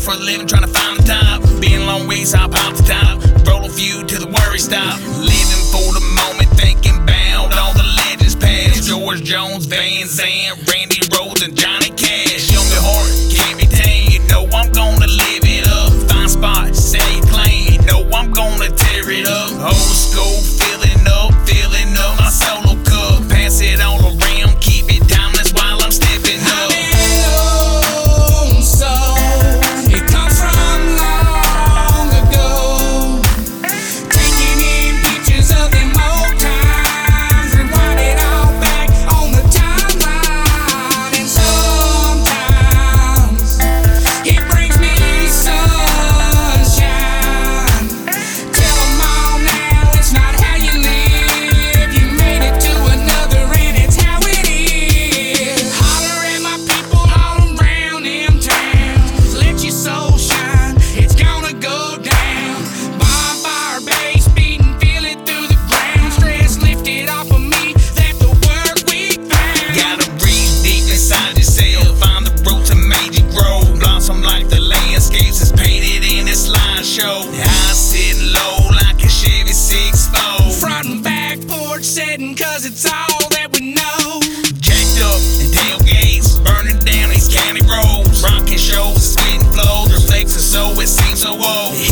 for a living, trying to find the top. Being a long ways, hop out the top. Roll a few till the worry stop. Living for the moment, thinking about all the legends past. George Jones, Van Zandt, Randy Rhoads, and Johnny Cash. Young at heart, can't be tamed. You know I'm gonna live it up. Find spots, say claim. You know I'm gonna tear it up. Old school, filling up my solo cup. Pass it all around, keep it timeless while I'm stepping up. I sit low like a Chevy 6-4. Front and back porch setting, cause it's all that we know. Jacked up and tailgates, burning down these county roads. Rocking shows, spitting flows, reflecting so it seems so old.